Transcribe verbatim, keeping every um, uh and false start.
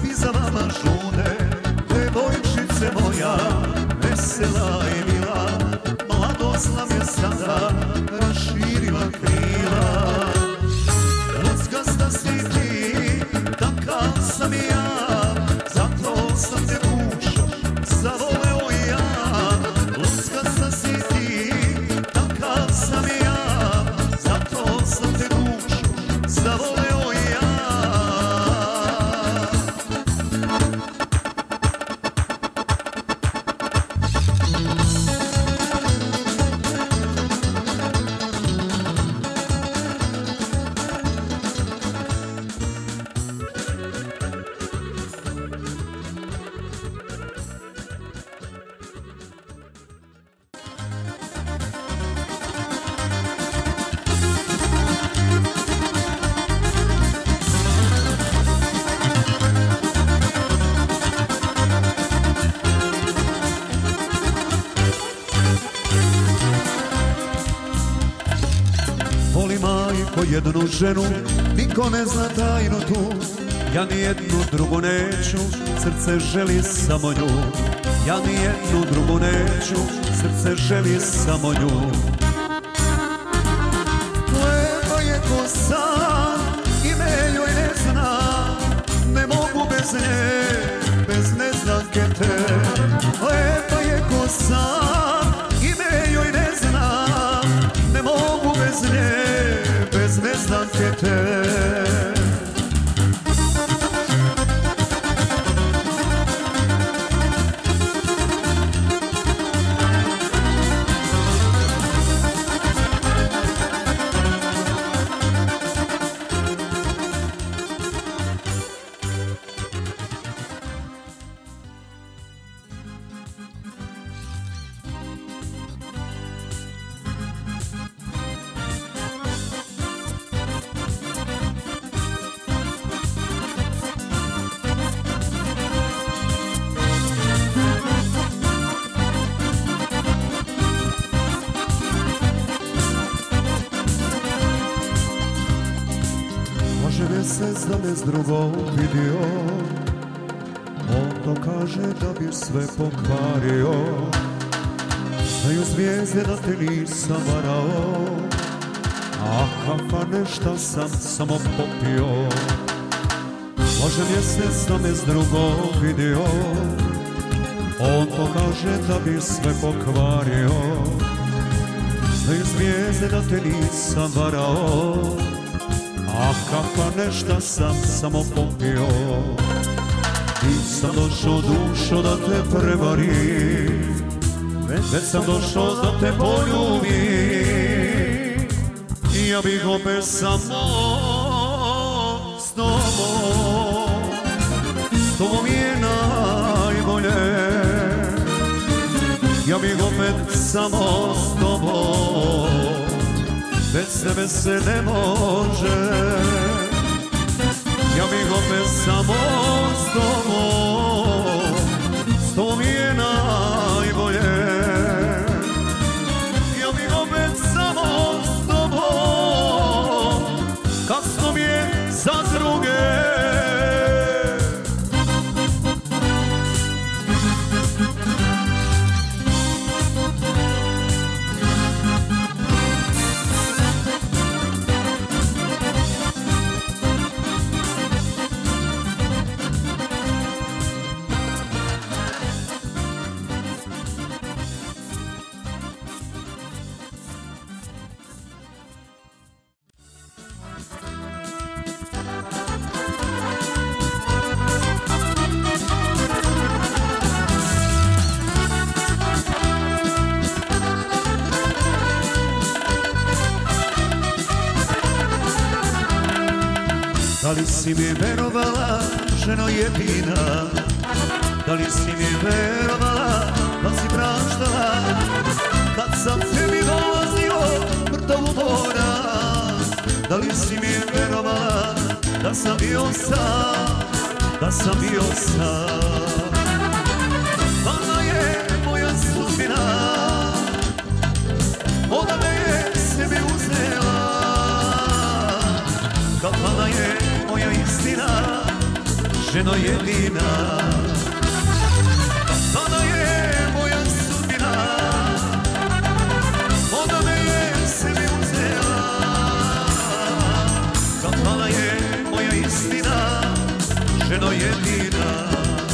ljubi za vama žune, devojčice moja, vesela i mila, mladost nam je sada raširila krila. Luckasta si ti, takav sam i ja, zato sam te dušo zavoleo i ja. Luckasta si ti, takav sam i ja, zato sam te dušo zavoleo i ja. Voli majko jednu ženu, niko ne zna tajnu tu. Ja nijednu drugu neću, srce želi samo nju. Ja nijednu drugu neću, srce želi samo nju. Lepa je ko san, ime joj ne znam, ne mogu bez nje, bez neznanke te. Lepa je ko san, ime joj ne znam, ne mogu bez nje, bez neznanke te. Mjesec da me s drugom vidio, on to kaže da bi sve pokvario. Znaju zvijezde da te nisam varao, a kafa nešta sam samo popio. Može mjesec da me s drugom vidio, on to kaže da bi sve pokvario. Znaju zvijezde da te nisam varao, a kafa nešta sam samo popio. Nisam došao dušo da te prevarim, već sam došao da te poljubim. I ja bih opet samo s tobom, s tobom je najbolje. Ja bih opet samo s tobom, bez tebe se ne može. Ja bih opet samo s tobom, s tobom je najbolje. Ja bih opet samo s tobom, kasno mi je za druge. Da li si mi verovala, ženo jedina? Da li si mi verovala, da si praštala kad sam tebi dolazio mrtav u mora? Da li si mi verovala da sam bio sam, da sam bio sam? Ona je moja sudbina, ona me je sebi uzela. Kafana je moja istina, ženo jedina. Tada je moja sudbina, ona me je sebi uzela. Zapala je moja istina, ženo jedina.